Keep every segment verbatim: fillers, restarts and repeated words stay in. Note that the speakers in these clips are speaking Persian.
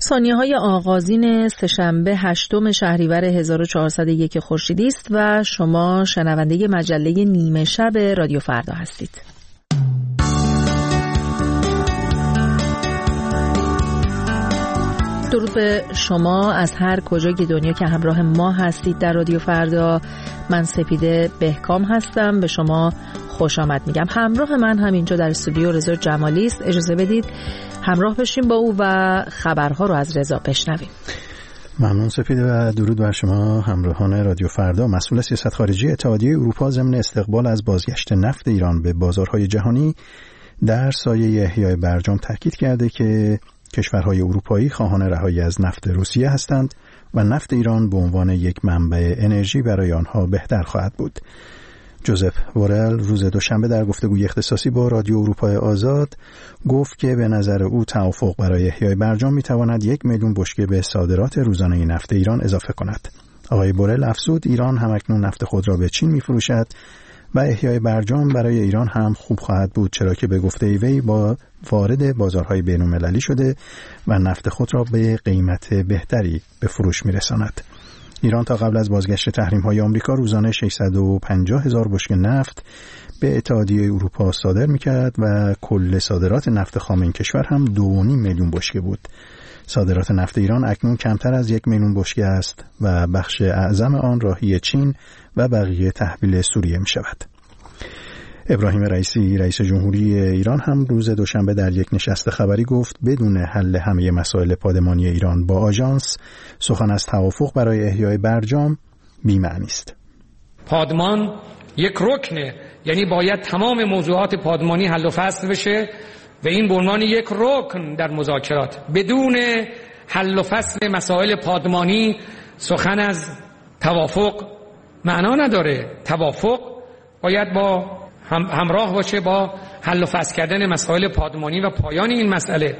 ثانیه‌های آغازین سه‌شنبه هشتم شهریور هزار و چهارصد و یک خورشیدی است و شما شنونده مجله نیمه شب رادیو فردا هستید. درود به شما از هر کجای دنیا که همراه ما هستید در رادیو فردا. من سپیده بهکام هستم، به شما خوش آمد میگم. همراه من همینجا در استودیو رضا جمالی است. اجازه بدید همراه بشیم با او و خبرها رو از رضا بشنویم. ممنون سپیده و درود بر شما همراهان رادیو فردا. مسئول سیاست خارجی اتحادیه اروپا ضمن استقبال از بازگشت نفت ایران به بازارهای جهانی در سایه احیای برجام تاکید کرده که کشورهای اروپایی خواهان رهایی از نفت روسیه هستند و نفت ایران به عنوان یک منبع انرژی برای آنها بهتر خواهد بود. جوزف وورل روز دوشنبه در گفتگوی اختصاصی با رادیو اروپای آزاد گفت که به نظر او توافق برای احیای برجام میتواند یک میلیون بشکه به صادرات روزانه نفت ایران اضافه کند. آقای بورل افزود ایران همکنون نفت خود را به چین میفروشد و احیای برجام برای ایران هم خوب خواهد بود، چرا که به گفته وی با وارد بازارهای بین‌المللی شده و نفت خود را به قیمت بهتری به فروش میرساند. ایران تا قبل از بازگشت تحریم‌های آمریکا روزانه ششصد و پنجاه هزار بشکه نفت به اتحادیه اروپا صادر می‌کرد و کل صادرات نفت خام این کشور هم دو و نیم میلیون بشکه بود. صادرات نفت ایران اکنون کمتر از یک میلیون بشکه است و بخش اعظم آن راهی چین و بقیه تحویل سوریه می‌شود. ابراهیم رئیسی رئیس جمهوری ایران هم روز دوشنبه در یک نشست خبری گفت بدون حل همه مسائل پادمانی ایران با آژانس سخن از توافق برای احیای برجام بی‌معنی است. پادمان یک رکنه، یعنی باید تمام موضوعات پادمانی حل و فصل بشه و این به عنوان یک رکن در مذاکرات. بدون حل و فصل مسائل پادمانی سخن از توافق معنا نداره. توافق باید با هم همراه باشه با حل و فصل کردن مسائل پادمانی و پایان این مسئله.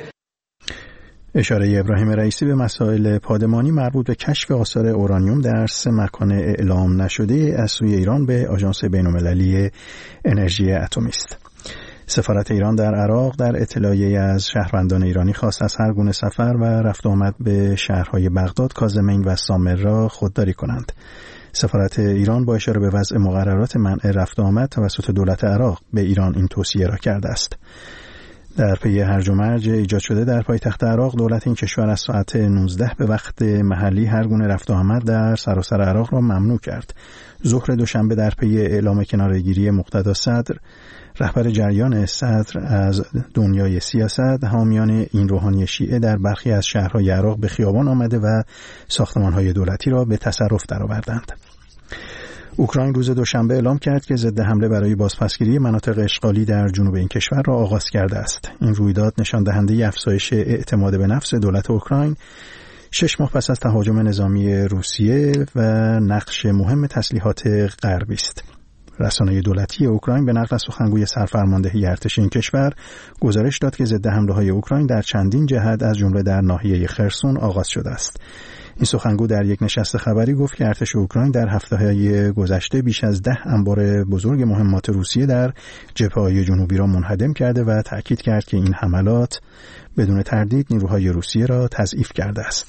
اشاره ابراهیم رئیسی به مسائل پادمانی مربوط به کشف آثار اورانیوم در سه مکان اعلام نشده از سوی ایران به آژانس بین‌المللی انرژی اتمی است. سفارت ایران در عراق در اطلاعیه‌ای از شهروندان ایرانی خواست از هر گونه سفر و رفت و آمد به شهرهای بغداد، کاظمین و سامرا خودداری کنند. سفارت ایران با اشاره به وضع مقررات منع رفت و آمد توسط دولت عراق به ایران این توصیه را کرده است. در پی هرج و مرج ایجاد شده در پایتخت عراق، دولت این کشور از ساعت نوزده به وقت محلی هر گونه رفت و آمد در سراسر عراق را ممنوع کرد. ظهر دوشنبه در پی اعلام کناره‌گیری مقتدا صدر، رهبر جریان صدر از دنیای سیاست، حامیان این روحانی شیعه در برخی از شهرهای عراق به خیابان آمده و ساختمان‌های دولتی را به تصرف درآوردند. اوکراین روز دوشنبه اعلام کرد که ضد حمله برای بازپسگیری مناطق اشغالی در جنوب این کشور را آغاز کرده است. این رویداد نشان دهنده افزایش اعتماد به نفس دولت اوکراین شش ماه پس از تهاجم نظامی روسیه و نقش مهم تسلیحات غربی است. رسانه دولتی اوکراین به نقل از سخنگوی سرفرماندهی ارتش این کشور گزارش داد که ضد حمله‌های اوکراین در چندین جهت از جمله در ناحیه خرسون آغاز شده است. این سخنگو در یک نشست خبری گفت که ارتش اوکراین در هفته‌های گذشته بیش از ده انبار بزرگ مهمات روسیه در جبهه‌های جنوبی را منهدم کرده و تأکید کرد که این حملات بدون تردید نیروهای روسیه را تضعیف کرده است.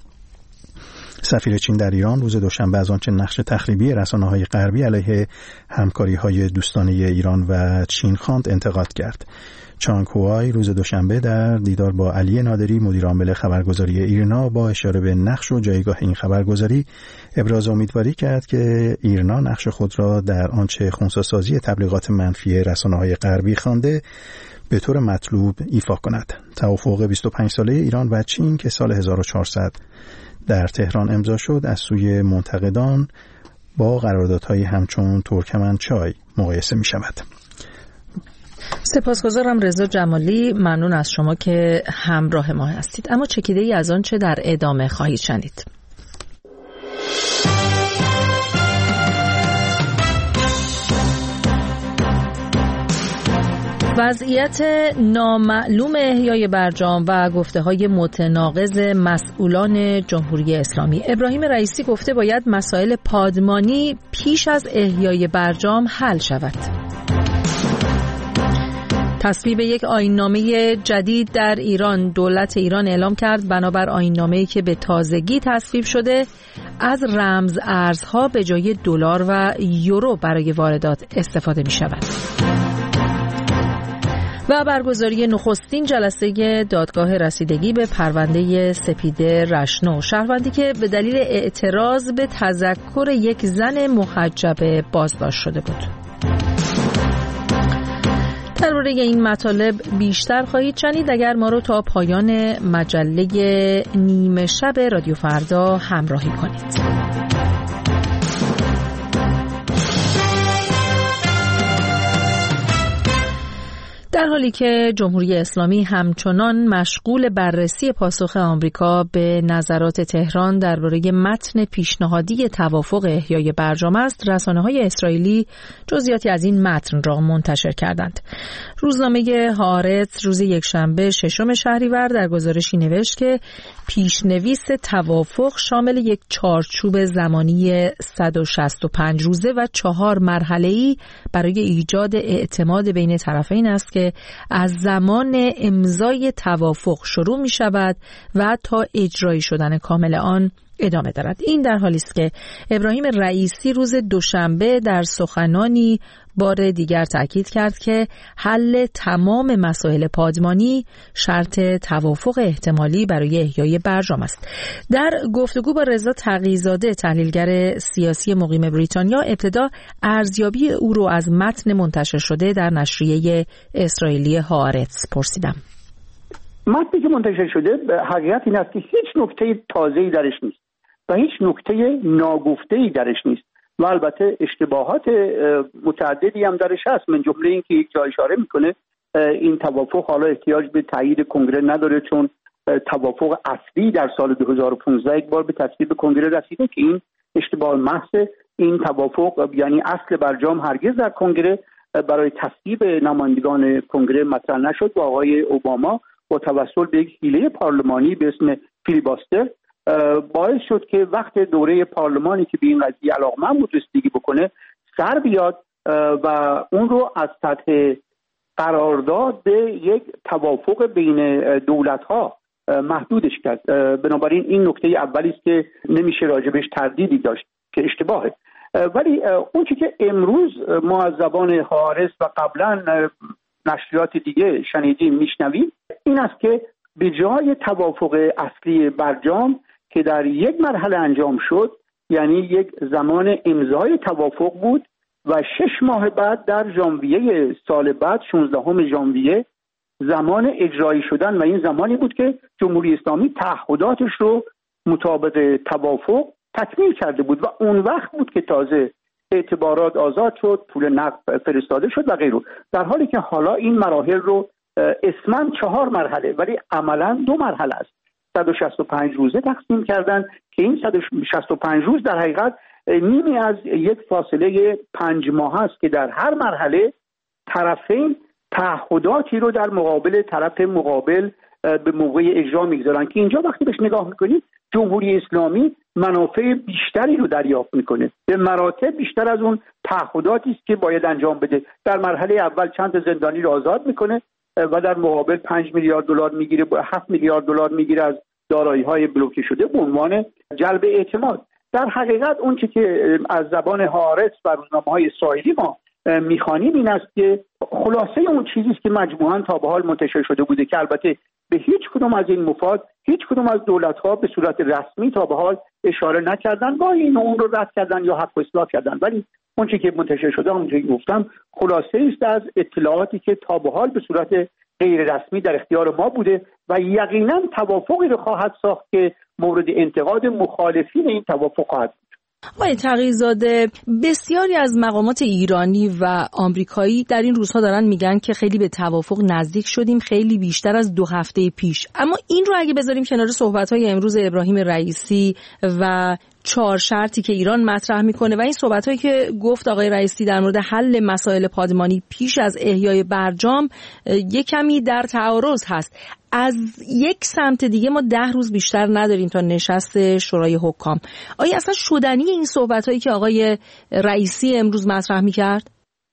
سفیر چین در ایران روز دوشنبه از آنچه نقش تخریبی رسانه‌های غربی علیه همکاری‌های دوستانه ایران و چین خواند انتقاد کرد. چانگ هوای روز دوشنبه در دیدار با علی نادری مدیر عامل خبرگزاری ایرنا با اشاره به نقش و جایگاه این خبرگزاری ابراز امیدواری کرد که ایرنا نقش خود را در آنچه خنثی‌سازی تبلیغات منفی رسانه‌های غربی خوانده به طور مطلوب ایفا کند. توافق بیست و پنج ساله ایران و چین که سال هزار و چهارصد در تهران امضا شد از سوی منتقدان با قراردادهای همچون ترکمنچای مقایسه می شود. سپاسگزارم رضا جمالی، ممنون از شما که همراه ما هستید. اما چکیده ای از آن چه در ادامه خواهید شنید. وضعیت نامعلوم احیای برجام و گفته‌های متناقض مسئولان جمهوری اسلامی. ابراهیم رئیسی گفته باید مسائل پادمانی پیش از احیای برجام حل شود. تصویب یک آیین‌نامه جدید در ایران. دولت ایران اعلام کرد بنابر آیین‌نامه‌ای که به تازگی تصویب شده از رمز ارزها به جای دلار و یورو برای واردات استفاده می شود. و برگزاری نخستین جلسه دادگاه رسیدگی به پرونده سپیده رشنو، شهروندی که به دلیل اعتراض به تذکر یک زن محجبه بازداشت شده بود. درباره این مطالب بیشتر خواهید شنید اگر ما رو تا پایان مجله نیمه شب رادیو فردا همراهی کنید. در حالی که جمهوری اسلامی همچنان مشغول بررسی پاسخ آمریکا به نظرات تهران درباره متن پیشنهادی توافق احیای برجام است، رسانه‌های اسرائیلی جزئیاتی از این متن را منتشر کردند. روزنامه هآرتس روز یکشنبه ششم شهریور در گزارشی نوشت که پیشنویس توافق شامل یک چارچوب زمانی صد و شصت و پنج روزه و چهار مرحله‌ای برای ایجاد اعتماد بین طرفین است که از زمان امضای توافق شروع می شود و تا اجرایی شدن کامل آن ادامه دارد. این در حالی است که ابراهیم رئیسی روز دوشنبه در سخنانی بار دیگر تاکید کرد که حل تمام مسائل پادمانی شرط توافق احتمالی برای احیای برجام است. در گفتگو با رضا تقی‌زاده تحلیلگر سیاسی مقیم بریتانیا، ابتدا ارزیابی او رو از متن منتشر شده در نشریه اسرائیلی هآرتس پرسیدم. متنی که منتشر شده حقیقت این است که هیچ نکته تازه‌ای درش نیست و هیچ نکته ناگفته‌ای درش نیست و البته اشتباهات متعددی هم درش هست. من جمله این که یک جا اشاره میکنه این توافق حالا احتیاج به تایید کنگره نداره چون توافق اصلی در سال دو هزار و پانزده یک بار به تصویب کنگره رسیده که این اشتباه محض. این توافق یعنی اصل برجام هرگز در کنگره برای تصویب نمایندگان کنگره مطرح نشد و آقای اوباما با توسل به یک حیله پارلمانی به اسم فیلیباستر باعث شد که وقت دوره پارلمانی که به این قضیه علاقمند بود رسیدگی بکنه سر بیاد و اون رو از سطح قرارداد به یک توافق بین دولت‌ها محدودش کرد. بنابراین این نکته اولی است که نمیشه راجبش تردیدی داشت که اشتباهه. ولی اون چیزی که امروز ما از زبان هآرتس و قبلا نشریات دیگه شنیدیم میشنویم این است که به جای توافق اصلی برجام که در یک مرحله انجام شد، یعنی یک زمان امضای توافق بود و شش ماه بعد در ژانویه سال بعد شانزدهم ژانویه زمان اجرایی شدن و این زمانی بود که جمهوری اسلامی تعهداتش رو مطابق توافق تکمیل کرده بود و اون وقت بود که تازه اعتبارات آزاد شد، پول نقد فرستاده شد و غیره. در حالی که حالا این مراحل رو اسماً چهار مرحله ولی عملاً دو مرحله است. صد و شصت و پنج روزه تقسیم کردن که این صد و شصت و پنج روز در حقیقت نیمی از یک فاصله پنج ماه است که در هر مرحله طرفین تعهداتی رو در مقابل طرف مقابل به موقع اجرا میگذارن که اینجا وقتی بهش نگاه میکنید جمهوری اسلامی منافع بیشتری رو دریافت میکنه، به مراتب بیشتر از اون تعهداتی است که باید انجام بده. در مرحله اول چند زندانی رو آزاد میکنه و در مقابل پنج میلیارد دلار میگیره، هفت میلیارد دلار میگیره از دارایی‌های بلوکه شده به عنوان جلب اعتماد. در حقیقت اون چیزی که از زبان هآرتس و روزنامه‌های اسرائیلی ما میخوانیم این است که خلاصه اون چیزی است که مجموعاً تا به حال منتشر شده بوده که البته به هیچ کدوم از این مفاد هیچ کدوم از دولت‌ها به صورت رسمی تا به حال اشاره نکردن، با این اون رو رد کردن یا حق اصلاح کردن. ولی اون چیزی که منتشر شده اونجوری گفتم خلاصه است از اطلاعاتی که تا به حال به صورت غیر رسمی در اختیار ما بوده و یقینا توافقی رو خواهد ساخت که مورد انتقاد مخالفین این توافق خواهد بود. آقای تقی‌زاده، بسیاری از مقامات ایرانی و آمریکایی در این روزها دارن میگن که خیلی به توافق نزدیک شدیم، خیلی بیشتر از دو هفته پیش. اما این رو اگه بذاریم کنار صحبت‌های امروز ابراهیم رئیسی و چهار شرطی که ایران مطرح میکنه و این صحبت‌هایی که گفت آقای رئیسی در مورد حل مسائل پادمانی پیش از احیای برجام یک کمی در تعارض هست. از یک سمت دیگه ما ده روز بیشتر نداریم تا نشست شورای حکام. آیا اصلا شدنی این صحبت‌هایی که آقای رئیسی امروز مطرح میکرد؟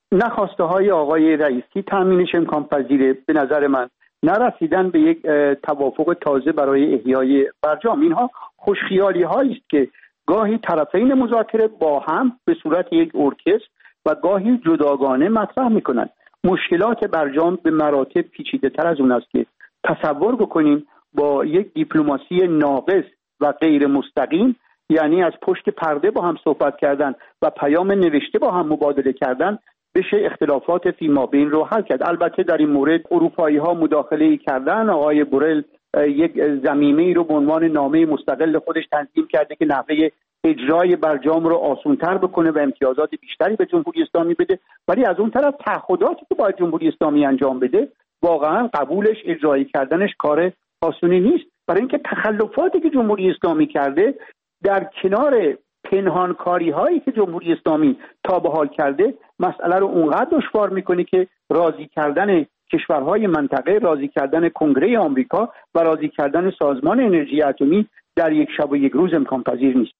نخواسته های آقای رئیسی تامینش امکان پذیره. به نظر من نرسیدن به یک توافق تازه برای احیای برجام. اینها خوشخیالی هایی است که گاهی طرفین مذاکره با هم به صورت یک ارکستر و گاهی جداگانه مطرح میکنند. مشکلات برجام به مراتب پیچیده تر از اون است که تصور بکنیم با یک دیپلماسی ناقص و غیر مستقیم، یعنی از پشت پرده با هم صحبت کردن و پیام نوشته با هم مبادله کردن، بشه اختلافات فیمابین رو حل کرد. البته در این مورد اروپایی ها مداخله کردن. آقای بورل یک ضمیمه رو به عنوان نامه مستقل خودش تنظیم کرده که نحوه اجرای برجام رو آسان‌تر بکنه و امتیازات بیشتری به جمهوری اسلامی بده، ولی از اون طرف تعهداتی که باید جمهوری اسلامی انجام بده واقعا قبولش، اجرایی کردنش کار آسونی نیست. برای اینکه تخلفاتی که جمهوری اسلامی کرده در کنار پنهانکاری هایی که جمهوری اسلامی تا به حال کرده، مسئله رو اونقدر دشوار میکنه که راضی کردن کشورهای منطقه، راضی کردن کنگره آمریکا و راضی کردن سازمان انرژی اتمی در یک شب و یک روز امکان پذیر نیست.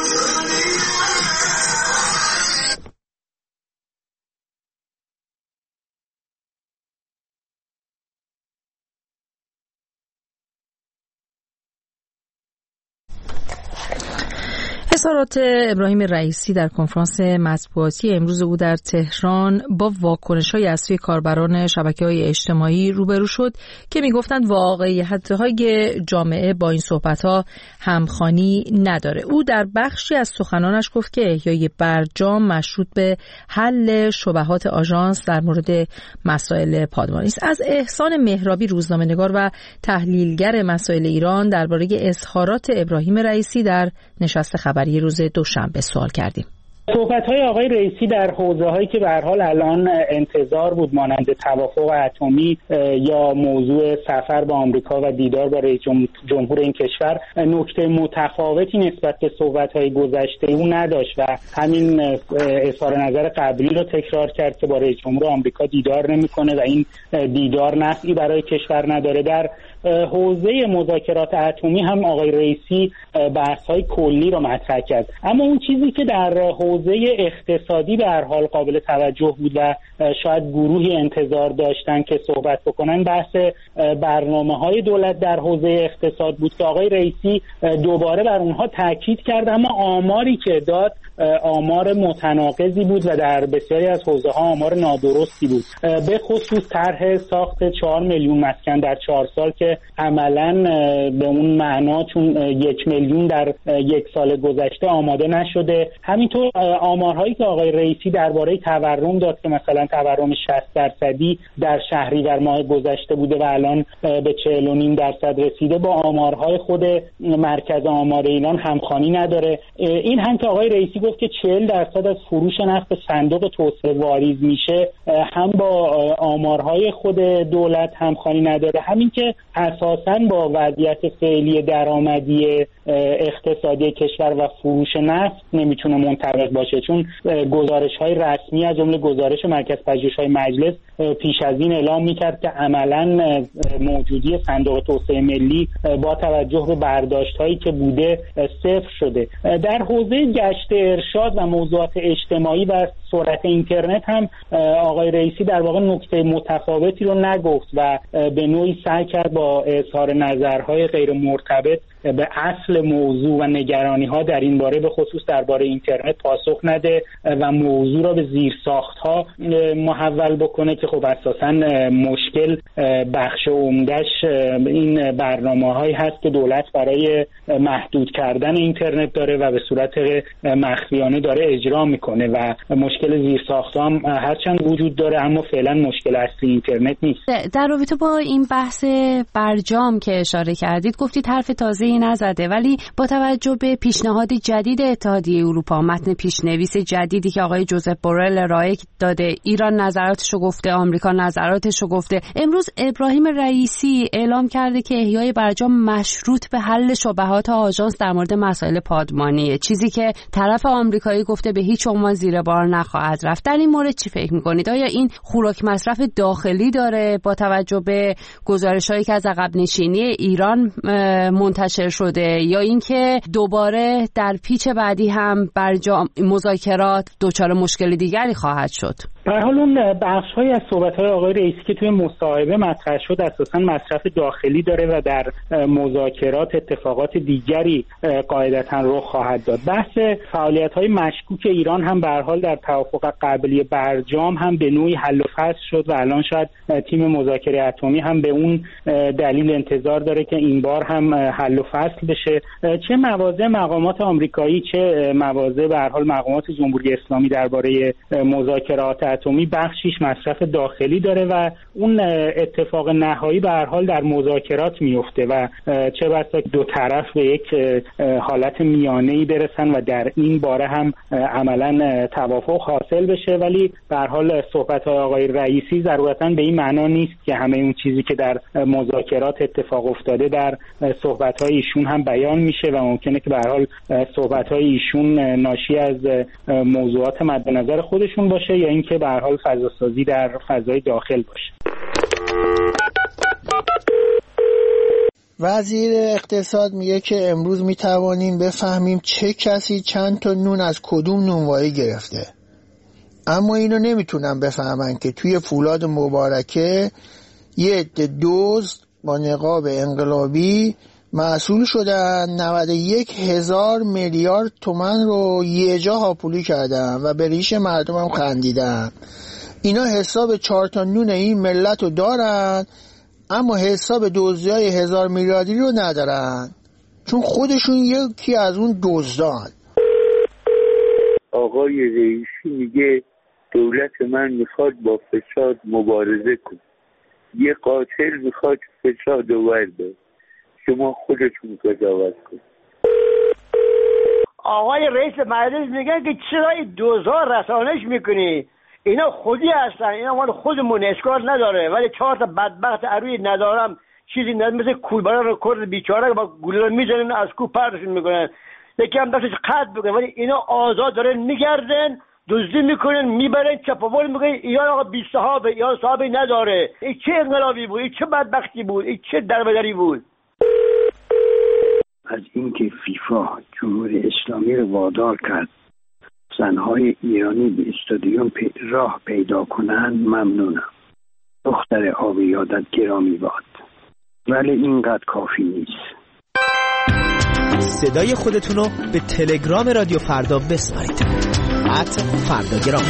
اظهارات ابراهیم رئیسی در کنفرانس مطبوعاتی امروز او در تهران با واکنش‌های از سوی کاربران شبکه‌های اجتماعی روبرو شد که می‌گفتند واقعیت‌های جامعه با این صحبت‌ها همخوانی نداره. او در بخشی از سخنانش گفت که احیای برجام مشروط به حل شبهات آژانس در مورد مسائل پادمانی است. از احسان مهرابی، روزنامه‌نگار و تحلیلگر مسائل ایران، درباره اظهارات ابراهیم رئیسی در نشست خبری روز دوشنبه سوال کردیم. صحبت‌های آقای رئیسی در حوزه‌هایی که به هر حال الان انتظار بود، مانند توافق اتمی یا موضوع سفر با آمریکا و دیدار با رئیس جمهور این کشور، نکته متفاوتی نسبت به صحبت‌های گذشته او نداشت و همین اظهار نظر قبلی رو تکرار کرد که با رئیس جمهور آمریکا دیدار نمی‌کنه و این دیدار نفعی برای کشور نداره. در حوزه مذاکرات اتمی هم آقای رئیسی بحث‌های کلی رو مطرح کرد، اما اون چیزی که در حوزه اقتصادی به هر حال قابل توجه بود و شاید گروهی انتظار داشتن که صحبت بکنن، بحث برنامه‌های دولت در حوزه اقتصاد بود که آقای رئیسی دوباره بر اونها تاکید کرد، اما آماری که داد آمار متناقضی بود و در بسیاری از حوزه‌ها آمار نادرستی بود. به خصوص طرح ساخت چهار میلیون مسکن در چهار سال که عملاً به اون معنا چون یک میلیون در یک سال گذشته آماده نشده. همینطور آمارهایی که آقای رئیسی درباره تورم داد که مثلا تورم شصت درصدی در شهریور ماه گذشته بوده و الان به چهل و نیم درصد رسیده، با آمارهای خود مرکز آمار ایران همخوانی نداره. این هم که آقای رئیسی گفت که چهل درصد از فروش نفت صندوق توسعه واریز میشه، هم با آمارهای خود دولت همخوانی نداره. همین که اساساً با وضعیت فعلی درآمدی اقتصادی کشور و فروش نفت نمیتونه منطبق باشه، چون گزارش‌های رسمی از جمله گزارش مرکز پژوهش‌های مجلس پیش از این اعلام می‌کرد که عملاً موجودی صندوق توسعه ملی با توجه به برداشت‌هایی که بوده صفر شده. در حوزه گشت ارشاد و موضوعات اجتماعی و سرعت اینترنت هم آقای رئیسی در واقع نکته متفاوتی رو نگفت و به نوعی سعی کرد با اظهار نظرهای غیر مرتبط به اصل موضوع و نگرانی‌ها در این باره به خصوص درباره اینترنت پاسخ نده و موضوع را به زیرساخت‌ها محول بکنه که خب اساساً مشکل بخش عمده‌اش این برنامه‌هایی هست که دولت برای محدود کردن اینترنت داره و به صورت مخفیانه داره اجرا میکنه و مشکل زیرساخت‌ها هم هرچند وجود داره اما فعلا مشکل اصلی اینترنت نیست. در رابطه با این بحث برجام که اشاره کردید، گفتید حرف تازه‌ای نزده، ولی با توجه به پیشنهاد جدید اتحادیه اروپا، متن پیشنویس جدیدی که آقای جوزف بورل ارائه داده، ایران نظراتشو گفته، آمریکا نظراتشو گفته، امروز ابراهیم رئیسی اعلام کرده که احیای برجام مشروط به حل شبهات آژانس در مورد مسائل پادمانیه، چیزی که طرف آمریکایی گفته به هیچ عنوان زیر بار نخواهد رفت. در این مورد چی فکر می‌کنید؟ آیا این خوراک مصرف داخلی داره با توجه به گزارش‌هایی که از عقب نشینی ایران منتشر شده، یا اینکه دوباره در پیچ بعدی هم برجام مذاکرات دچار مشکل دیگری خواهد شد؟ به هر حال اون بخش‌های از صحبت‌های آقای رئیسی که توی مصاحبه مطرح شد اساساً مصرف داخلی داره و در مذاکرات اتفاقات دیگری قاعدتاً رخ خواهد داد. بحث فعالیت‌های مشکوک ایران هم به هر حال در توافق قبلی برجام هم به نوعی حل و فصل شد و الان شاید تیم مذاکره اتمی هم به اون دلیل انتظار داره که این بار هم حل و فصل بشه. چه مواضع مقامات آمریکایی چه مواضع به هر حال مقامات جمهوری اسلامی درباره مذاکرات اتمی بخشیش مصرف داخلی داره و اون اتفاق نهایی به هر حال در مذاکرات میفته و چه بسا دو طرف به یک حالت میانه‌ای برسن و در این باره هم عملاً توافق حاصل بشه. ولی به هر حال صحبت‌های آقای رئیسی ضرورتاً به این معنا نیست که همه اون چیزی که در مذاکرات اتفاق افتاده در صحبت‌های ایشون هم بیان میشه و ممکنه که به هر حال صحبت‌های ایشون ناشی از موضوعات مد نظر خودشون باشه یا اینکه به هر حال فضاسازی در فضای داخل باشه. وزیر اقتصاد میگه که امروز میتوانیم بفهمیم چه کسی چند تا نون از کدوم نونوایی گرفته، اما اینو نمیتونن بفهمن که توی فولاد مبارکه یه عده دزد با نقاب انقلابی مسئول شدن نود و یک هزار میلیارد تومان رو یه جا هاپولی کردن و به ریش مردم هم خندیدن. اینا حساب چهار تا نون این ملت رو دارن اما حساب دزدی‌های هزار میلیاردی رو ندارن چون خودشون یکی از اون دزدان. آقای رئیسی میگه دولت من میخواد با فساد مبارزه کنه، یه قاتل میخواد فساد رو ورده، شما خودتون قضاوت کنید. آقای رئیس مجلس میگن که چرا این دوزار رسانش میکنی؟ اینا خودی هستن، اینا مال خودمون، اشکال نداره، ولی چهار تا بدبخت عروی ندارم چیزی نداره مثل کولبرا رو کرد بیچاره با گلوله میزنن از کو پرتشون میکنن، یکی هم دستش قطع بکنن، ولی اینا آزاد دارن میگردن دزدی میکنن میبرن چپاول میکنن. ایران آقا بی صحابه، ایران صحابه نداره. این چه انقلابی بود؟ این چه بدبختی بود؟ این چه دربدری بود؟ از اینکه فیفا جمهوری اسلامی رو وادار کرد زنهای ایرانی به استادیوم راه پیدا کنند ممنونم. دختر آبی یادت گرامی باد، ولی اینقدر کافی نیست. صدای خودتون رو به تلگرام رادیو فردا بسپارید. ات فرداگرام.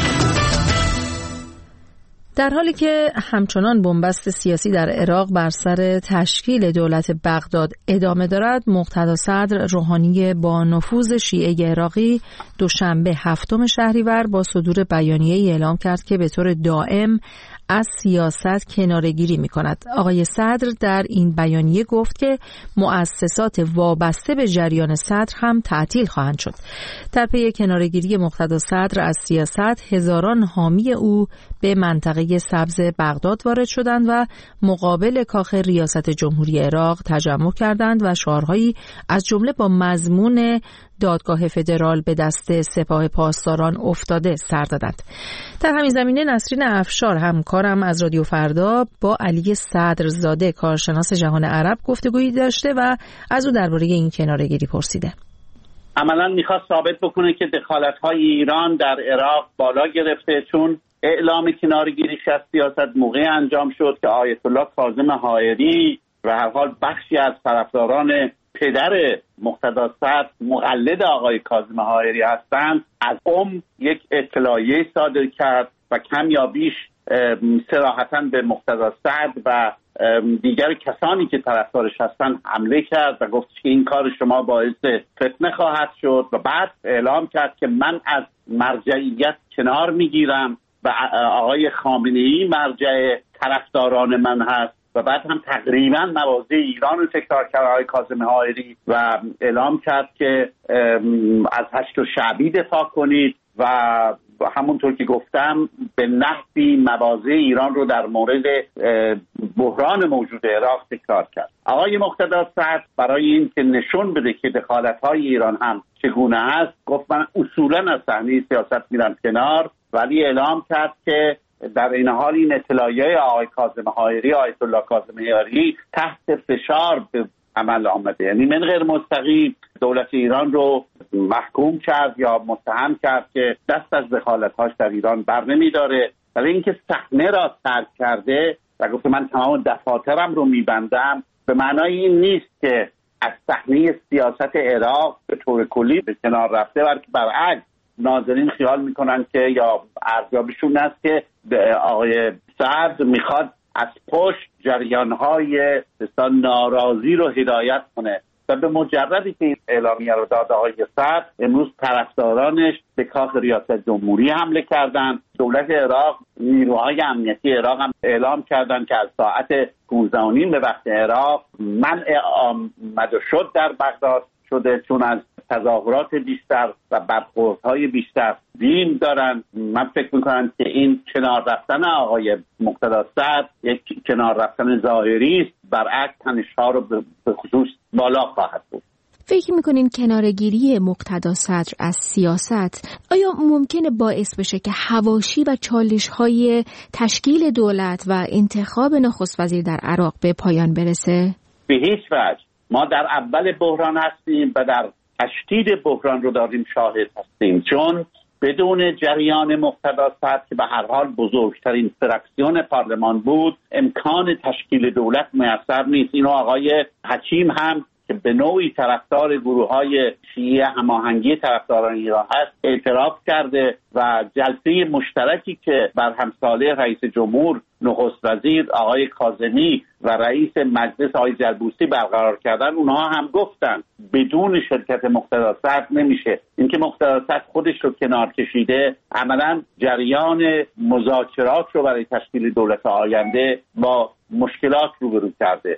در حالی که همچنان بنبست سیاسی در عراق بر سر تشکیل دولت بغداد ادامه دارد، مقتدا صدر روحانی با نفوذ شیعه عراقی دوشنبه هفتم شهریور با صدور بیانیه‌ای اعلام کرد که به طور دائم از سیاست کناره‌گیری می‌کند. آقای صدر در این بیانیه گفت که مؤسسات وابسته به جریان صدر هم تعطیل خواهند شد. در پی کناره‌گیری مقتدا صدر از سیاست، هزاران حامی او به منطقه سبز بغداد وارد شدند و مقابل کاخ ریاست جمهوری عراق تجمع کردند و شعارهایی از جمله با مضمون دادگاه فدرال به دست سپاه پاسداران افتاده سر دادند. در همین زمینه نسرین افشار همکارم از رادیو فردا با علی صدرزاده کارشناس جهان عرب گفتگویی داشته و از او درباره این کناره‌گیری پرسیده. عملاً میخواست ثابت بکنه که دخالت‌های ایران در عراق بالا گرفته، چون اعلام کناره‌گیری از سیاست موقع انجام شد که آیت الله کاظم حائری و هر حال بخشی از طرفداران پدر مقتدا صدر مقلد آقای کاظم حائری هستند، از قم یک اطلاعیه صادر کرد و کم یا بیش صراحتاً به مقتدا صدر و دیگر کسانی که طرفدارش هستند حمله کرد و گفت که این کار شما باعث فتنه خواهد شد و بعد اعلام کرد که من از مرجعیت کنار میگیرم و آقای خامنه‌ای مرجع طرفداران من هست و بعد هم تقریبا مواضع ایران رو تکرار کرد آقای کاظم حائری و اعلام کرد که از هشت شعبی دفاع کنید و همونطور که گفتم به نحوی مواضع ایران رو در مورد بحران موجود عراق تکرار کرد. آقای مقتدی صدر برای این که نشون بده که دخالت‌های ایران هم چگونه است گفت من اصولا از صحنه سیاست میرم کنار، ولی اعلام کرد که در این حال این اطلاعیه آقای کاظم حایری آیت الله کاظم حایری تحت فشار به عمل آمده، یعنی من غیر مستقیم دولت ایران رو محکوم کرد یا متهم کرد که دست از دخالت‌هاش در ایران بر نمی‌داره، ولی اینکه صحنه را ترک کرده و گفت من تمام دفاترم رو میبندم، به معنای این نیست که از صحنه سیاست عراق به طور کلی به کنار رفته، بلکه برعکس ناظرین خیال میکنن که یا ارزیابیشون است که آقای صدر میخواد از پشت جریان‌های ناراضی رو هدایت کنه و به مجردی که این اعلامیه رو داد آقای صدر، امروز طرفدارانش به کاخ ریاست جمهوری حمله کردند. دولت عراق، نیروهای امنیتی عراق هم اعلام کردند که از ساعت پانزده و نیم به وقت عراق منع آمد و شد در بغداد شده، چون از تظاهرات بیشتر و برخوردهای بیشتر بیم دارن. من فکر میکنم که این کنار رفتن آقای مقتدی صدر یک کنار رفتن ظاهری است، برعکس تنش‌ها رو به خصوص بالا خواهد بود. فکر میکنین کنارگیری مقتدی صدر از سیاست آیا ممکنه باعث بشه که حواشی و چالش‌های تشکیل دولت و انتخاب نخست وزیر در عراق به پایان برسه؟ به هیچ وجه. ما در اول بحران هستیم و در تشدید بحران رو داریم شاهد هستیم، چون بدون جریان مقتدی صدر که به هر حال بزرگترین فراکسیون پارلمان بود امکان تشکیل دولت میسر نیست. اینو آقای حکیم هم که به نوعی طرفدار گروه‌های شیعه هماهنگی طرفداران ایران هست اعتراف کرده و جلسه مشترکی که بر همساله رئیس جمهور، نخست وزیر آقای کاظمی و رئیس مجلس آقای جلبوسی برقرار کردن، اونها هم گفتن بدون شرکت مقتدی صدر نمیشه. اینکه مقتدی صدر خودش رو کنار کشیده عملاً جریان مذاکرات رو برای تشکیل دولت آینده با مشکلات روبرو کرده.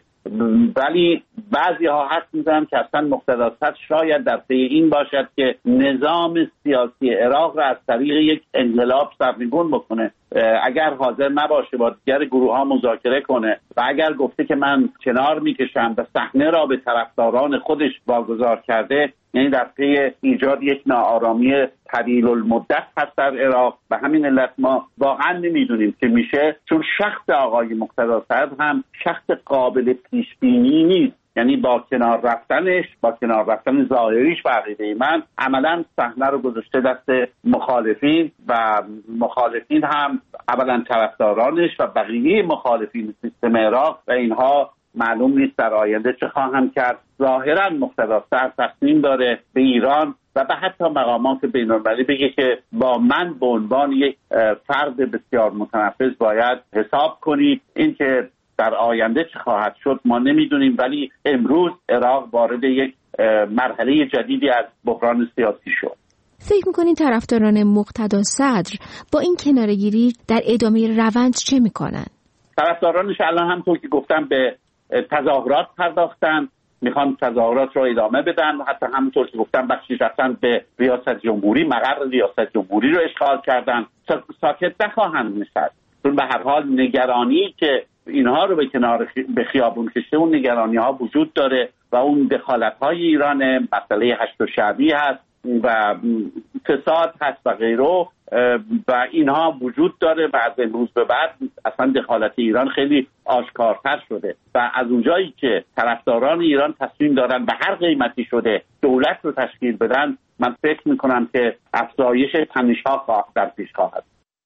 ولی بعضی ها حد میزنن که اصلا مقتدی صدر شاید در پی این باشد که نظام سیاسی عراق را از طریق یک انقلاب سرنگون بکنه. اگر حاضر نباشه با دیگر گروه ها مذاکره کنه و اگر گفته که من کنار میکشم و صحنه را به طرفداران خودش واگذار کرده، یعنی در پی ایجاد یک ناآرامی طویل المدت هست در عراق. و همین علت ما واقعا نمیدونیم که میشه، چون شخص آقای مقتدی صدر هم شخص قابل پیش بینی نیست. یعنی با کنار رفتنش، با کنار رفتن ظاهریش و عقیده من عملا صحنه رو گذاشته دست مخالفین و مخالفین هم اولا طرفدارانش و بقیه مخالفین سیستم عراق و اینها معلوم نیست در آینده چه خواهند کرد. ظاهرا مقتدی صدر تصمیم داره به ایران و به حتی مقامات بین‌المللی بگه که با من به عنوان یک فرد بسیار متنفذ باید حساب کنید. این که در آینده چه خواهد شد ما نمیدونیم، ولی امروز عراق وارد یک مرحله جدیدی از بحران سیاسی شد. فکر میکنین طرفداران مقتدی صدر با این کناره‌گیری در ادامه روند چه میکنن؟ طرفدارانش الان همونطور که گفتم به تظاهرات پرداختن، میخوان تظاهرات رو ادامه بدن. حتی همونطور که گفتم بخشی رفتن به ریاست جمهوری، مقر ریاست جمهوری رو اشغال کردن. ساکت نخواهند نشست، چون به هر حال نگرانی که اینها رو به کنار به خیابون کشته، اون نگرانی ها وجود داره و اون دخالت های ایران، مسئله هشت و شعبی هست و فساد هست و غیره و اینها وجود داره و از امروز به بعد اصلا دخالت ایران خیلی آشکارتر شده و از اونجایی که طرفداران ایران تصمیم دارن به هر قیمتی شده دولت رو تشکیل بدن، من فکر میکنم که افزایش تنش‌ها خواهد در پیش خواهد.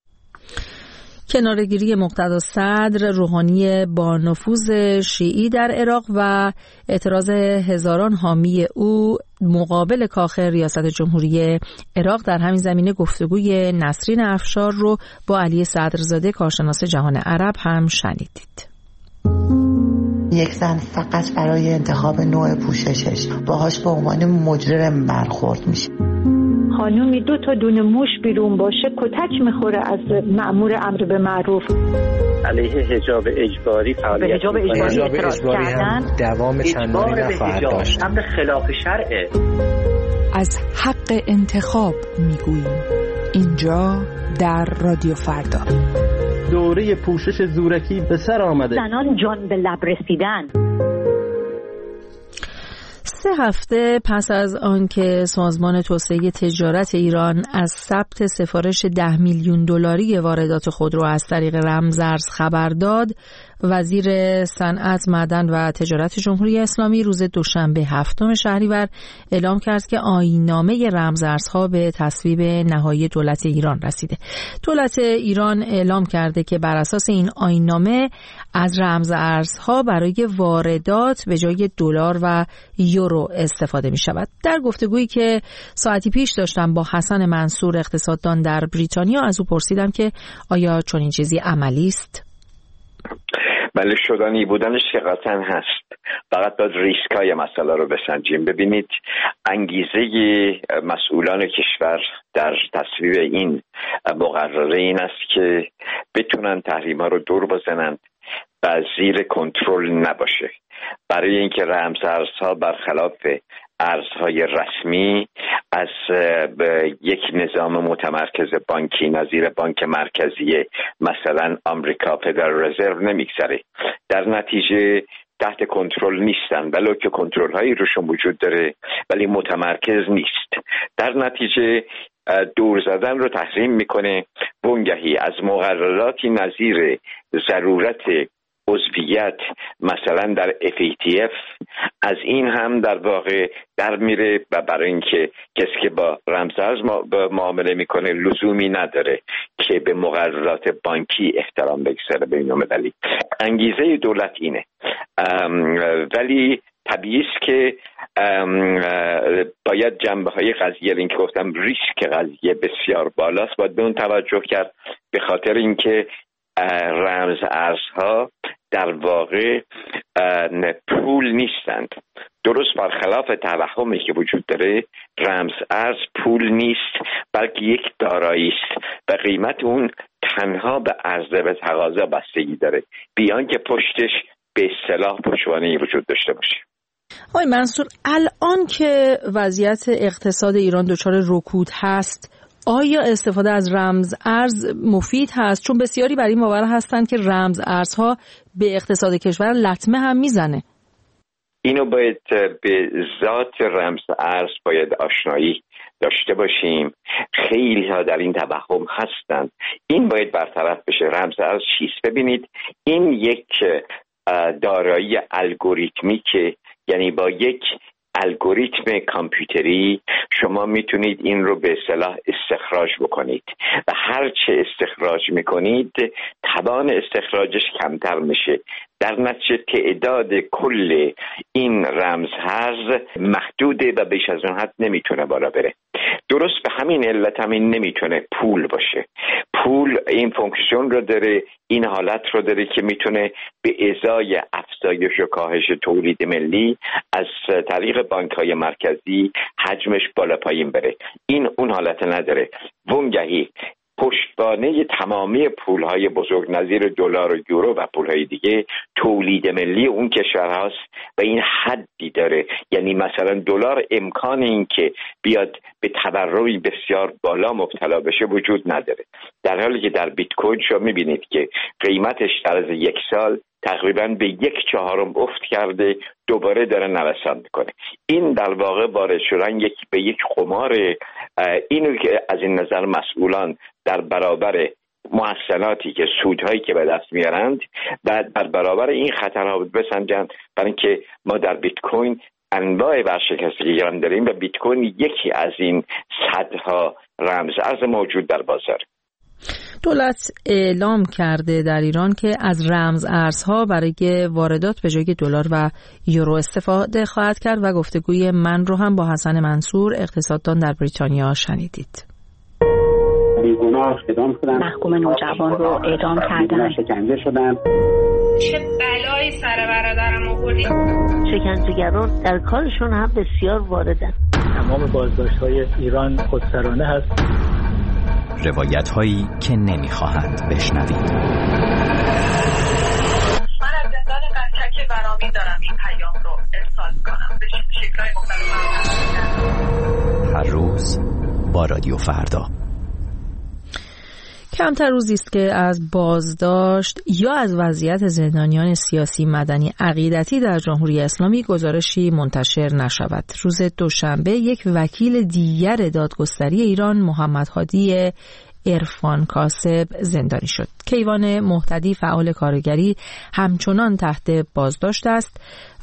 کناره‌گیری مقتدی صدر، روحانی با نفوذ شیعی در عراق و اعتراض هزاران حامی او مقابل کاخ ریاست جمهوری عراق در همین زمینه گفتگوی نسرین افشار رو با علی صدرزاده کارشناس جهان عرب هم شنیدید. یک زن فقط برای انتخاب نوع پوششش باهاش به عنوان مجرم برخورد میشه. خانومی دو تا دونه موش بیرون باشه کتک میخوره از مأمور امر به معروف. علیه حجاب اجباری فعالیت به حجاب اجباری اعتراض کردن دوام چندانی نخواهد داشت. امر خلاف شرعه. از حق انتخاب میگوییم. اینجا در رادیو فردا. دوره پوشش زورکی به سر آمده. زنان جان به لب رسیدن. سه هفته پس از آنکه سازمان توسعه تجارت ایران از ثبت سفارش ده میلیون دلاری واردات خودرو از طریق رمزارز خبر داد، وزیر صنعت، معدن و تجارت جمهوری اسلامی روز دوشنبه هفتم شهریور اعلام کرد که آیین‌نامه رمزارزها به تصویب نهایی دولت ایران رسیده. دولت ایران اعلام کرده که بر اساس این آیین‌نامه از رمزارزها برای واردات به جای دلار و یورو استفاده می شود. در گفتگویی که ساعتی پیش داشتم با حسن منصور، اقتصاددان در بریتانیا، از او پرسیدم که آیا چنین چیزی عملی است؟ بله، شدنی بودنش که قطعا هست، فقط باید ریسکای مسئله رو بسنجیم. ببینید، انگیزه مسئولان کشور در تصویب این مقرره این است که بتونن تحریم‌ها رو دور بزنن و زیر کنترل نباشه، برای اینکه رمزارزها برخلاف ارزهای رسمی از یک نظام متمرکز بانکی نظیر بانک مرکزی مثلا آمریکا فدرال رزرو نمیگذره. در نتیجه تحت کنترل نیستن، ولو که کنترل هایی روشون وجود داره ولی متمرکز نیست. در نتیجه دور زدن رو تحریم میکنه. بنگهی از مقرراتی نظیر ضرورت عضویت مثلا در اف ای تی اف از این هم در واقع در میره و برای اینکه کسی که با رمزارز معامله میکنه لزومی نداره که به مقررات بانکی احترام بگذاره بین‌المللی. انگیزه دولت اینه، ولی طبیعی است که باید جنبه های قضیه، این که گفتم ریسک قضیه بسیار بالاست، باید به اون توجه کرد، به خاطر اینکه رمز ارزها در واقع پول نیستند. درست برخلاف توهمی که وجود داره، رمز ارز پول نیست بلکه یک دارایی است و قیمت اون تنها به عرضه و تقاضا بستگی داره، بیان که پشتش به اصطلاح پشتوانه‌ای وجود داشته باشه. آقای منصور، الان که وضعیت اقتصاد ایران دچار رکود هست، آیا استفاده از رمز ارز مفید هست؟ چون بسیاری بر این باور هستند که رمز ارزها به اقتصاد کشور لطمه هم میزنه. اینو باید به ذات رمز ارز باید آشنایی داشته باشیم. خیلی ها در این توهم هستند، این باید برطرف بشه. رمز ارز چیست؟ ببینید، این یک دارایی الگوریتمیکه، یعنی با یک الگوریتم کامپیوتری شما میتونید این رو به اصطلاح استخراج بکنید و هر چه استخراج میکنید توان استخراجش کمتر میشه. در نتیجه تعداد کل این رمزارز محدوده و بیش از اون حد نمیتونه بالا بره. درست به همین علت همین نمیتونه پول باشه. پول این فونکسیون رو داره، این حالت رو داره که میتونه به ازای افزایش و کاهش تولید ملی از طریق بانک‌های مرکزی حجمش بالا پایین بره. این اون حالت نداره. وانگهی پشتوانه تمامی پولهای بزرگ نظیر دلار و یورو و پولهای دیگه تولید ملی اون کشور هست و این حدی داره. یعنی مثلا دلار امکان این که بیاد به تورمی بسیار بالا مبتلا بشه وجود نداره، در حالی که در بیت کوین شما میبینید که قیمتش در از یک سال تقریبا به یک چهارم افت کرده، دوباره داره نوسان میکنه. این در واقع وارد شدن یک به یک قمار. اینو که از این نظر مسئولان در برابر محسناتی که سودهایی که به دست میارند و در برابر این خطرها بسنجند، برای اینکه ما در بیت کوین انواع ورشکستگی هم داریم و بیت کوین یکی از این صدها رمز ارز موجود در بازار. دولت اعلام کرده در ایران که از رمز ارزها برای واردات به جای دلار و یورو استفاده خواهد کرد و گفتگوی من رو هم با حسن منصور، اقتصاددان در بریتانیا، شنیدید. بیگناه اعدام شدن، محکوم نوجوان رو اعدام کردن، شکنجه شدن. چه بلایی سر برادرم آوردی؟ شکنجهگران در کارشون هم بسیار واردن. تمام بازداشت‌های ایران خودسرانه هست. روایت هایی که نمیخواهند بشنوید. من از زندان قطعه برامی دارم این پیام رو ارسال کنم به شکل‌های مختلف. هر روز با رادیو فردا. کمتر روزی است که از بازداشت یا از وضعیت زندانیان سیاسی، مدنی، عقیدتی در جمهوری اسلامی گزارشی منتشر نشود. روز دوشنبه یک وکیل دیگر دادگستری ایران، محمد هادی عرفان کاسب، زندانی شد. کیوان مهتدی، فعال کارگری، همچنان تحت بازداشت است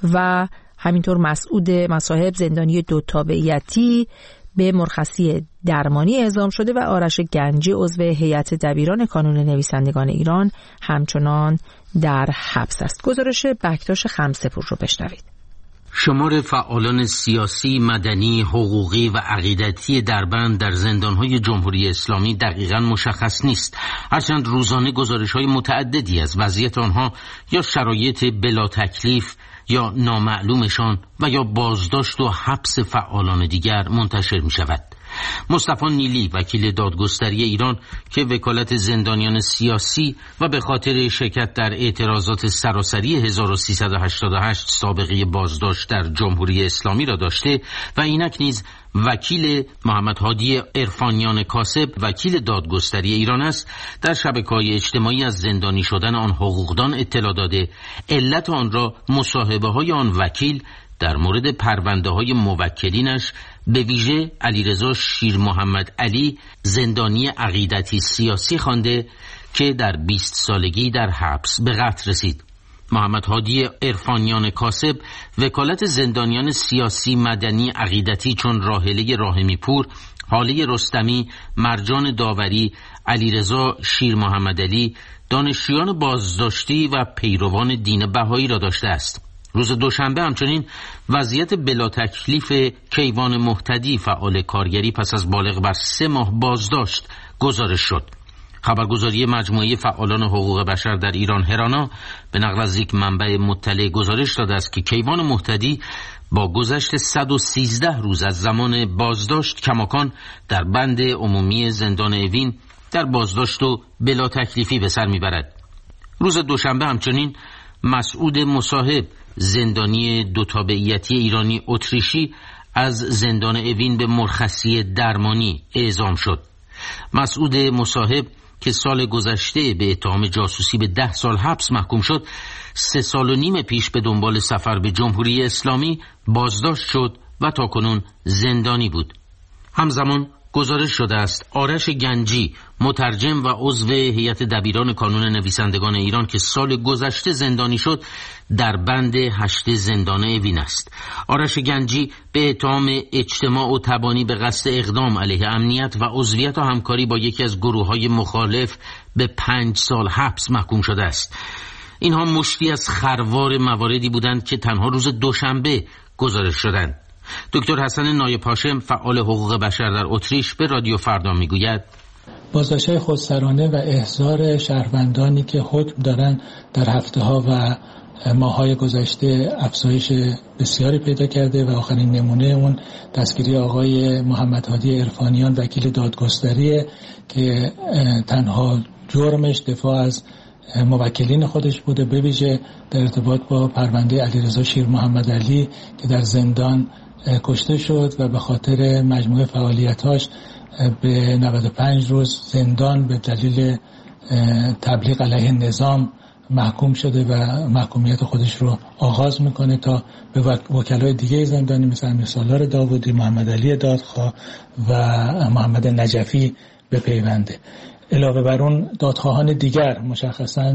و همینطور مسعود مصاحب، زندانی دو تابعیتی، به مرخصی درمانی اعزام شده و آرش گنجی، عضو هیئت دبیران کانون نویسندگان ایران، همچنان در حبس است. گزارش بکتاش خمسه‌پور رو بشنوید. شمار فعالان سیاسی، مدنی، حقوقی و عقیدتی دربند در زندان‌های جمهوری اسلامی دقیقاً مشخص نیست، هرچند روزانه گزارش‌های متعددی از وضعیت آنها یا شرایط بلا تکلیف یا نامعلومشان و یا بازداشت و حبس فعالان دیگر منتشر می شود. مصطفی نیلی، وکیل دادگستری ایران که وکالت زندانیان سیاسی و به خاطر شرکت در اعتراضات سراسری هزار و سیصد و هشتاد و هشت سابقه بازداشت در جمهوری اسلامی را داشته و اینک نیز وکیل محمد هادی عرفانیان کاسب، وکیل دادگستری ایران است، در شبکه‌های اجتماعی از زندانی شدن آن حقوقدان اطلاع داده. علت آن را مصاحبه‌های آن وکیل در مورد پرونده‌های موکلینش، به ویژه علیرضا شیر محمد علی، زندانی عقیدتی سیاسی خوانده که در بیست سالگی در حبس به قتل رسید. محمد هادی عرفانیان کاسب، وکالت زندانیان سیاسی، مدنی، عقیدتی چون راحله راحمی پور، حاله رستمی، مرجان داوری، علیرضا شیر محمد علی، دانشجویان بازداشتی و پیروان دین بهایی را داشته است. روز دوشنبه همچنین وضعیت بلا تکلیف کیوان مهتدی، فعال کارگری، پس از بالغ بر سه ماه بازداشت گزارش شد. خبرگزاری مجموعه فعالان حقوق بشر در ایران، هرانا، به نقل از یک منبع مطلع گزارش داده است که کیوان مهتدی با گذشت صد و سیزده روز از زمان بازداشت کماکان در بند عمومی زندان اوین در بازداشت و بلا تکلیفی به سر میبرد. روز دوشنبه همچنین مسعود مصاحب، زندانی دو تابعیتی ایرانی اتریشی، از زندان اوین به مرخصی درمانی اعزام شد. مسعود مصاحب که سال گذشته به اتهام جاسوسی به ده سال حبس محکوم شد، سه سال و نیم پیش به دنبال سفر به جمهوری اسلامی بازداشت شد و تاکنون زندانی بود. همزمان گزارش شده است آرش گنجی، مترجم و عضو هیئت دبیران کانون نویسندگان ایران که سال گذشته زندانی شد، در بند هشت زندان اوین است. آرش گنجی به اتهام اجتماع و تبانی به قصد اقدام علیه امنیت و عضویت و همکاری با یکی از گروه‌های مخالف به پنج سال حبس محکوم شده است. اینها مشتی از خروار مواردی بودند که تنها روز دوشنبه گزارش شدند. دکتر حسن نایب هاشم، فعال حقوق بشر در اتریش، به رادیو فردا میگوید بازداشت‌های خودسرانه و احضار شهروندانی که حکم دارن در هفته‌ها و ماه‌های گذشته افزایش بسیاری پیدا کرده و آخرین نمونه اون دستگیری آقای محمد هادی عرفانیان، وکیل دادگستری، که تنها جرمش دفاع از موکلین خودش بوده، به ویژه در ارتباط با پرونده علیرضا شیر محمد علی که در زندان کشته شد و به خاطر مجموعه فعالیتاش به نود و پنج روز زندان به دلیل تبلیغ علیه نظام محکوم شده و محکومیت خودش رو آغاز میکنه تا به وکلای دیگه زندانی مثل امیرسالار داوودی، محمد علی دادخواه و محمد نجفی بپیونده. علاوه بر اون دادخواهان دیگر، مشخصاً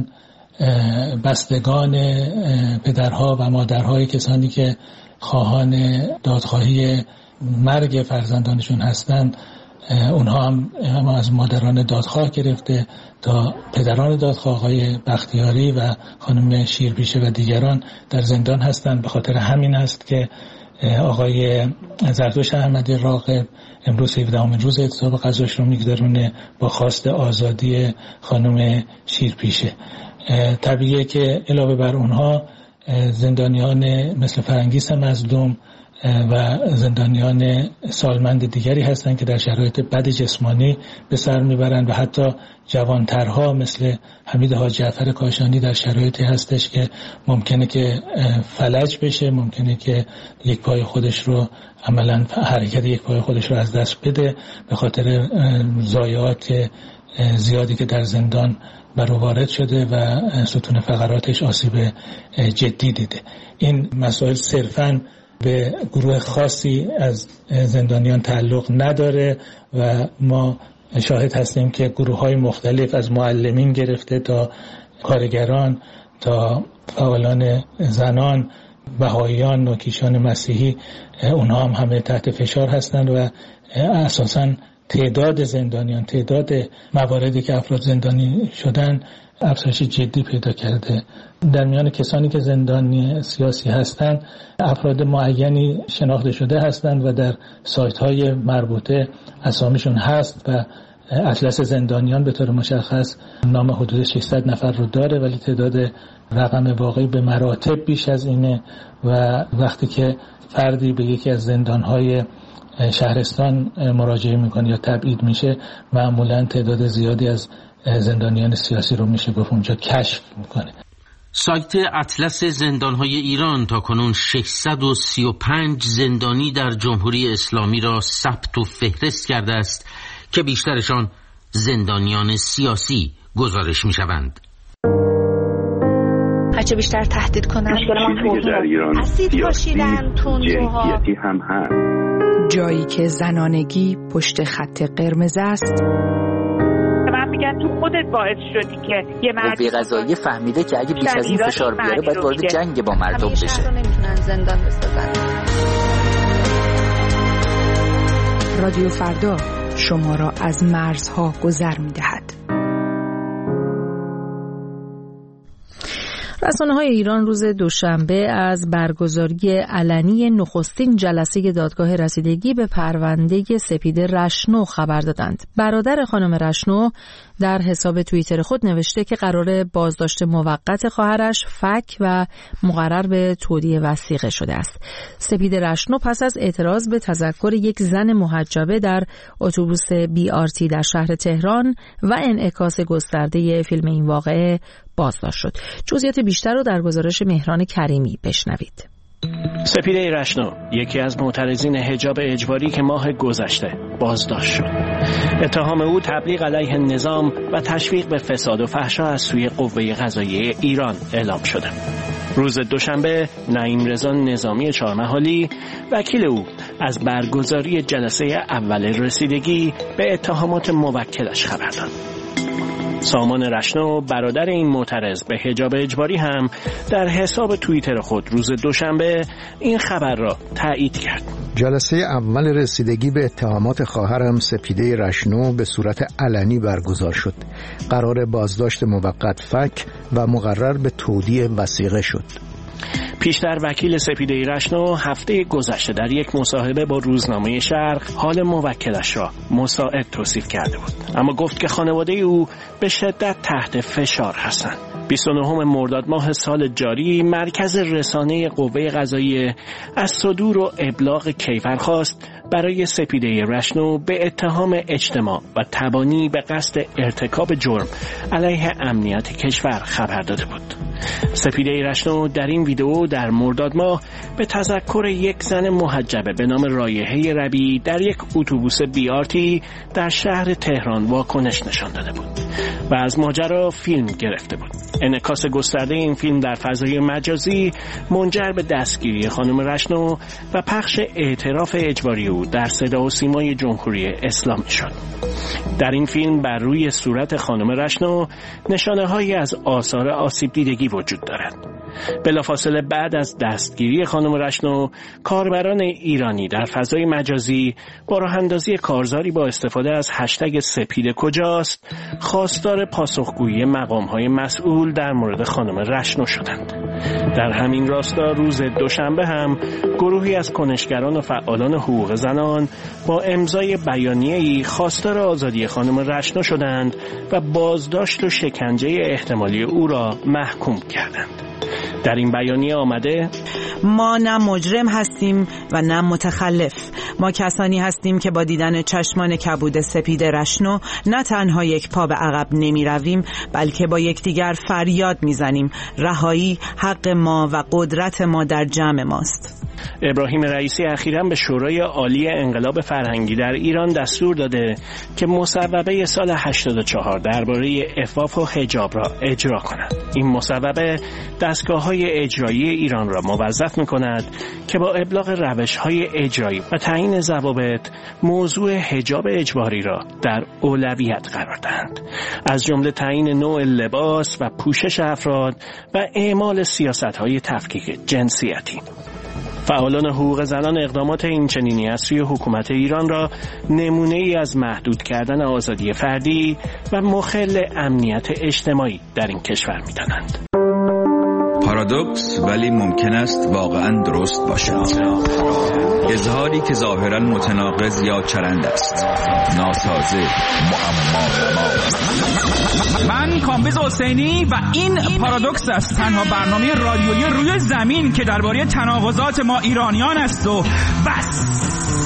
بستگان پدرها و مادرهای کسانی که خواهان دادخواهی مرگ فرزندانشون هستند، اونها هم, هم از مادران دادخواه گرفته تا پدران دادخواه، آقای بختیاری و خانم شیرپیشه و دیگران در زندان هستند. به خاطر همین است که آقای زردوش احمدی راغب امروز هفدهمین روز اعتصاب غذاش رو میگذرونه با خواست آزادی خانم شیرپیشه. طبیعیه که علاوه بر اونها زندانیان مثل فرنگیس مظلوم و زندانیان سالمند دیگری هستند که در شرایط بد جسمانی به سر میبرند و حتی جوانترها مثل حمید حاج جعفر کاشانی در شرایطی هستش که ممکنه که فلج بشه، ممکنه که یک پای خودش رو عملاً حرکت یک پای خودش رو از دست بده به خاطر ضایعات زیادی که در زندان بر وارد شده و ستون فقراتش آسیب جدی دیده. این مسائل صرفاً به گروه خاصی از زندانیان تعلق نداره و ما شاهد هستیم که گروه‌های مختلف از معلمین گرفته تا کارگران تا فعالان زنان، بهائیان، نوکیشان مسیحی، اونها هم همه تحت فشار هستند و اساساً تعداد زندانیان، تعداد مواردی که افراد زندانی شدن افزایش جدی پیدا کرده. در میان کسانی که زندانی سیاسی هستند افراد معینی شناخته شده هستند و در سایت‌های مربوطه اسامیشون هست و اطلس زندانیان به طور مشخص نام حدود ششصد نفر رو داره، ولی تعداد رقم واقعی به مراتب بیش از اینه و وقتی که فردی به یکی از زندان‌های شهرستان مراجعه میکنه یا تبعید میشه معمولا تعداد زیادی از زندانیان سیاسی رو میشه گفت اونجا کشف میکنه. سایت اطلس زندانهای ایران تا کنون ششصد و سی و پنج زندانی در جمهوری اسلامی را ثبت و فهرست کرده است که بیشترشان زندانیان سیاسی گزارش میشوند. هرچه بیشتر تهدید کنن در ایران اسید پاشیدن تندروها هم هست. جایی که زنانگی پشت خط قرمز است. من میگم تو خودت باعث شدی که یه مرد قوه قضاییه فهمیده که اگه بیش از این فشار بیاره باید وارد جنگ با مردم بشه. همیشه رو نمیتونن زندان بسازن. رادیو فردا شما را از مرزها گذر میدهد. رسانه‌های ایران روز دوشنبه از برگزاری علنی نخستین جلسه دادگاه رسیدگی به پرونده سپیده رشنو خبر دادند. برادر خانم رشنو در حساب توییتر خود نوشته که قرار بازداشت موقت خواهرش فک و مقرر به تودیع وثیقه شده است. سپیده رشنو پس از اعتراض به تذکر یک زن محجبه در اتوبوس بی آر تی در شهر تهران و انعکاس گسترده فیلم این واقعه بازداشت شد. جزئیات بیشتر رو در گزارش مهران کریمی بشنوید. سپیده رشنو یکی از معترضین حجاب اجباری که ماه گذشته بازداشت شد. اتهام او تبلیغ علیه نظام و تشویق به فساد و فحشا از سوی قوه قضاییه ایران اعلام شده. روز دوشنبه نعیم رضا نظامی چهارمحالی وکیل او از برگزاری جلسه اول رسیدگی به اتهامات موکلش خبر داد. سامان رشنو برادر این معترض به حجاب اجباری هم در حساب توییتر خود روز دوشنبه این خبر را تایید کرد. جلسه اول رسیدگی به اتهامات خواهرم سپیده رشنو به صورت علنی برگزار شد. قرار بازداشت موقت فک و مقرر به تودیع وثیقه شد. پیشتر وکیل سپیده رشنو هفته گذشته در یک مصاحبه با روزنامه شرق حال موکلش را مساعد توصیف کرده بود، اما گفت که خانواده او به شدت تحت فشار هستند. بیست و نهم مرداد ماه سال جاری مرکز رسانه قوه قضاییه از صدور و ابلاغ کیفرخواست برای سپیده رشنو به اتهام اجتماع و تبانی به قصد ارتکاب جرم علیه امنیت کشور خبر داده بود. سپیده رشنو در این ویدئو در مرداد ماه به تذکر یک زن محجبه به نام رایحه ربیعی در یک اتوبوس بی آر تی در شهر تهران واکنش نشان داده بود و از ماجرا فیلم گرفته بود. انعکاس گسترده این فیلم در فضای مجازی منجر به دستگیری خانم رشنو و پخش اعتراف اجباری او در صدا و سیمای جمهوری اسلامی شد. در این فیلم بر روی صورت خانم رشنو نشانه‌هایی از آثار آسیب دیدگی وجود دارد. بلافاصله بعد از دستگیری خانم رشنو، کاربران ایرانی در فضای مجازی با راه اندازی کارزاری با استفاده از هشتگ سپیده کجاست خواستار پاسخگویی مقام‌های مسئول در مورد خانم رشنو شدند. در همین راستا روز دوشنبه هم گروهی از کنشگران و فعالان حقوق زنان با امضای بیانیه‌ای خواستار آزادی خانم رشنو شدند و بازداشت و شکنجه احتمالی او را محکوم کردند. در این بیانیه آمده: ما نه مجرم هستیم و نه متخلف. ما کسانی هستیم که با دیدن چشمان کبود سپید رشنو نه تنها یک پا به عقب نمی رویم، بلکه با یکدیگر فریاد می زنیم رهایی حق ما و قدرت ما در جمع ماست. ابراهیم رئیسی اخیراً به شورای عالی انقلاب فرهنگی در ایران دستور داده که مصوبه سال هشتاد و چهار درباره عفاف و حجاب را اجرا کند. این مصوبه دستگاه‌های اجرایی ایران را موظف می‌کند که با ابلاغ روش‌های اجرایی و تعیین ضوابط موضوع حجاب اجباری را در اولویت قرار دهند، از جمله تعیین نوع لباس و پوشش افراد و اعمال سیاست‌های تفکیک جنسیتی. فعالان حقوق زنان اقدامات این چنینی از سوی حکومت ایران را نمونه ای از محدود کردن آزادی فردی و مخل امنیت اجتماعی در این کشور می‌دانند. پارادوکس ولی ممکن است واقعاً درست باشد. اظهاری که ظاهراً متناقض یا چرند است، ناسازه، معما. من کامبیز حسینی و این پارادوکس است، تنها برنامه رادیویی روی زمین که درباره تناقضات ما ایرانیان است و بس.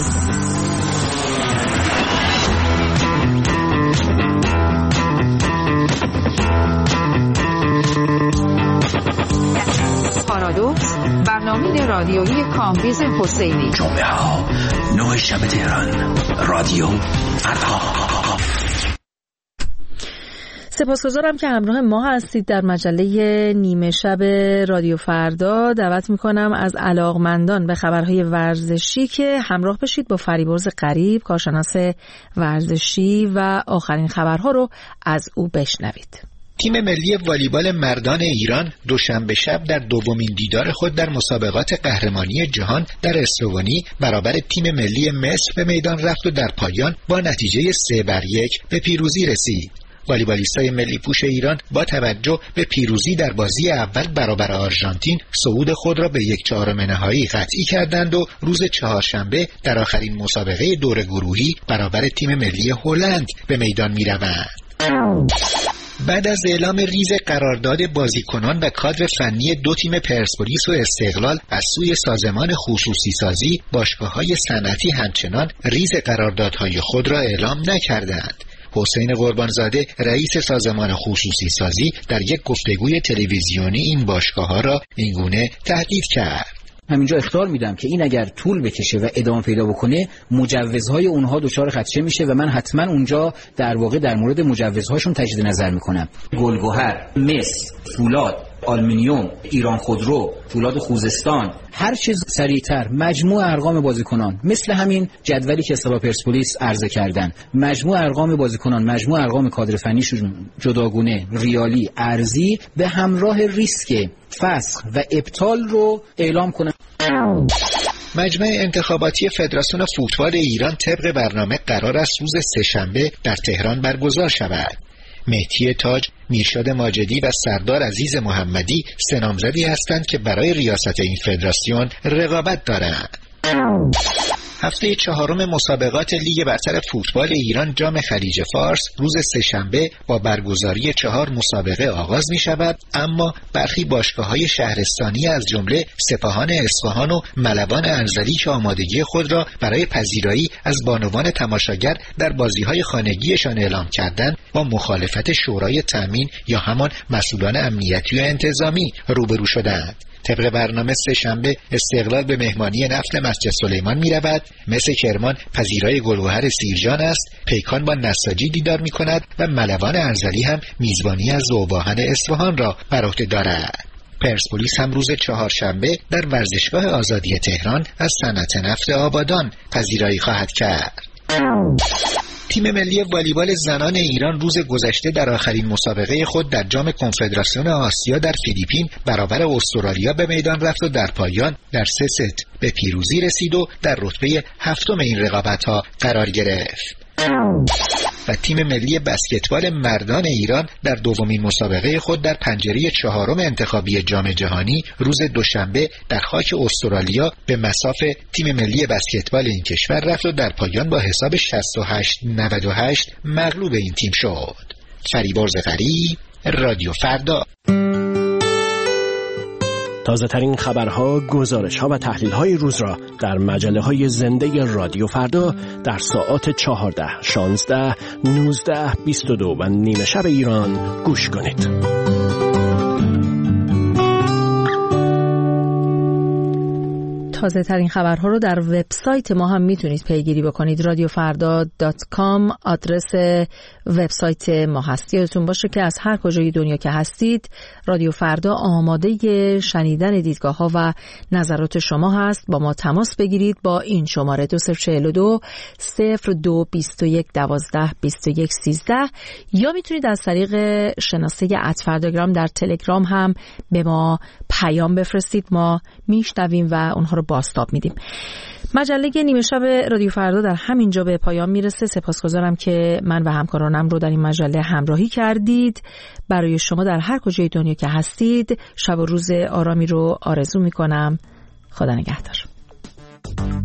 پارادوکس، برنامه رادیویی کامبیز حسینی. جمعه ها نه شب تهران، رادیو فردا. سپاسگزارم که همراه ما هستید در مجله نیمه شب رادیو فردا. دعوت میکنم از علاقمندان به خبرهای ورزشی که همراه بشید با فریبرز قریب، کارشناس ورزشی، و آخرین خبرها رو از او بشنوید. تیم ملی والیبال مردان ایران دوشنبه شب در دومین دیدار خود در مسابقات قهرمانی جهان در اسلوونی برابر تیم ملی مصر به میدان رفت و در پایان با نتیجه سه بر یک به پیروزی رسید. والیبالیستای ملی پوش ایران با توجه به پیروزی در بازی اول برابر آرژانتین صعود خود را به یک چهارم نهایی قطعی کردند و روز چهارشنبه در آخرین مسابقه دور گروهی برابر تیم ملی هلند به میدان می‌روند. بعد از اعلام ریز قرارداد بازیکنان و کادر فنی دو تیم پرسپولیس و استقلال از سوی سازمان خصوصی سازی، باشگاه‌های صنعتی همچنان ریز قراردادهای خود را اعلام نکردند. حسین قربانزاده رئیس سازمان خصوصی سازی در یک گفتگوی تلویزیونی این باشگاه‌ها را اینگونه تهدید کرد: همینجا اخطار میدم که این اگر طول بکشه و ادامه پیدا بکنه مجوزهای اونها دچار خدشه میشه و من حتما اونجا در واقع در مورد مجوزهاشون تجدید نظر میکنم. گلگهر، مس، فولاد، آلومینیوم، ایران خودرو، فولاد خوزستان، هر چیز سریعتر مجموع ارقام بازیکنان، مثل همین جدولی که استقلال پرسپولیس عرضه کردن، مجموع ارقام بازیکنان، مجموع ارقام کادر فنیشون جداگونه، ریالی، ارزی، به همراه ریسک فسخ و ابطال رو اعلام کنن. مجمع انتخاباتی فدراسیون فوتبال ایران طبق برنامه قرار است روز سه‌شنبه در تهران برگزار شود. مهدی تاج، میرشاد ماجدی و سردار عزیز محمدی سه نامزدی هستند که برای ریاست این فدراسیون رقابت دارند. هفته چهارم مسابقات لیگ برتر فوتبال ایران جام خلیج فارس روز سه‌شنبه با برگزاری چهار مسابقه آغاز می شود، اما برخی باشگاه‌های شهرستانی از جمله سپاهان اصفهان و ملوان انزلی که آمادگی خود را برای پذیرایی از بانوان تماشاگر در بازی‌های خانگیشان اعلام کردند، با مخالفت شورای تامین یا همان مسئولان امنیتی و انتظامی روبرو شدند. طبق برنامه سه شنبه استقلال به مهمانی نفت مسجد سلیمان می رود، مثل کرمان پذیرای گلگهر سیرجان است، پیکان با نساجی دیدار می کند و ملوان انزلی هم میزبانی از ذوباهن اصفهان را بر عهده دارد. پرسپولیس هم روز چهارشنبه در ورزشگاه آزادی تهران از صنعت نفت آبادان پذیرایی خواهد کرد. تیم ملی والیبال زنان ایران روز گذشته در آخرین مسابقه خود در جام کنفدراسیون آسیا در فیلیپین برابر استرالیا به میدان رفت و در پایان در سه ست به پیروزی رسید و در رتبه هفتم این رقابت‌ها قرار گرفت. و تیم ملی بسکتبال مردان ایران در دومین مسابقه خود در پنجره چهارم انتخابی جام جهانی روز دوشنبه در خاک استرالیا به مصاف تیم ملی بسکتبال این کشور رفت و در پایان با حساب شصت و هشت نود و هشت مغلوب این تیم شد. فریبرز قریب، رادیو فردا. تازه ترین خبرها، گزارش‌ها و تحلیل‌های روز را در مجله‌های زنده رادیو فردا در ساعات چهارده، شانزده، نوزده، بیست و دو و نیمه شب ایران گوش کنید. تازه ترین خبرها رو در وبسایت ما هم میتونید پیگیری بکنید. رادیو فردا دات کام آدرس وبسایت ما هست. یادتون باشه که از هر کجای دنیا که هستید رادیو فردا آماده شنیدن دیدگاه ها و نظرات شما هست. با ما تماس بگیرید با این شماره دو صفر چهل و دو صفر دو بیست و یک دوازده بیست و یک سیزده یا میتونید از طریق شناسه ات فرداگرام در تلگرام هم به ما پیام بفرستید. ما میشنویم و اونها رو بازتاب میدیم. مجله نیمه شب رادیو فردا در همین جا به پایان میرسه. سپاسگزارم که من و همکارانم رو در این مجله همراهی کردید. برای شما در هر کجای دنیا که هستید شب و روز آرامی رو آرزو میکنم. خدا نگهدار.